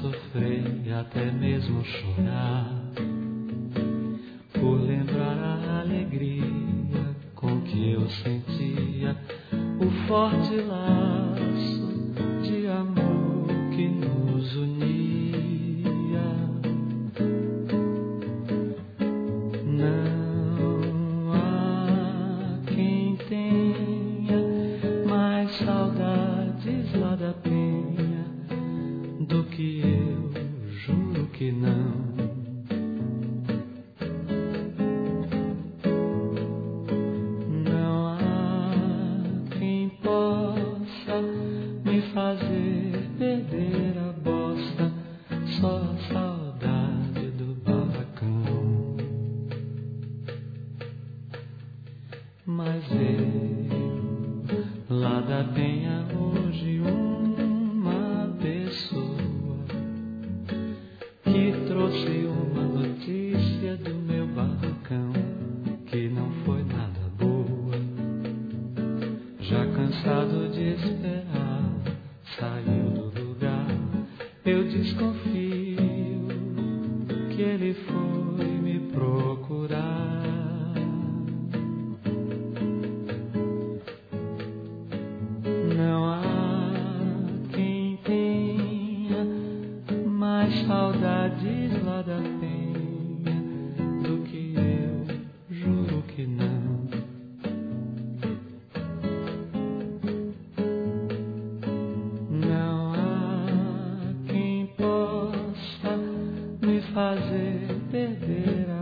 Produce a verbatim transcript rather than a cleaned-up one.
sofrer e até mesmo chorar, por lembrar a alegria com que eu sentia o forte laço de amor que nos unia. Não há quem tenha mais saudades lá da penha do que eu, juro que não. Não há quem possa me fazer perder a bosta, só a saudade do barracão. Mas veio lá da penha hoje uma pessoa que trouxe uma notícia do meu barracão que não foi nada boa. Já cansado de esperar, saiu do lugar. Eu desconfio que ele foi me procurar. Não há quem tenha mais saudades lá da penha do que eu, juro que não. Não há quem possa me fazer perder a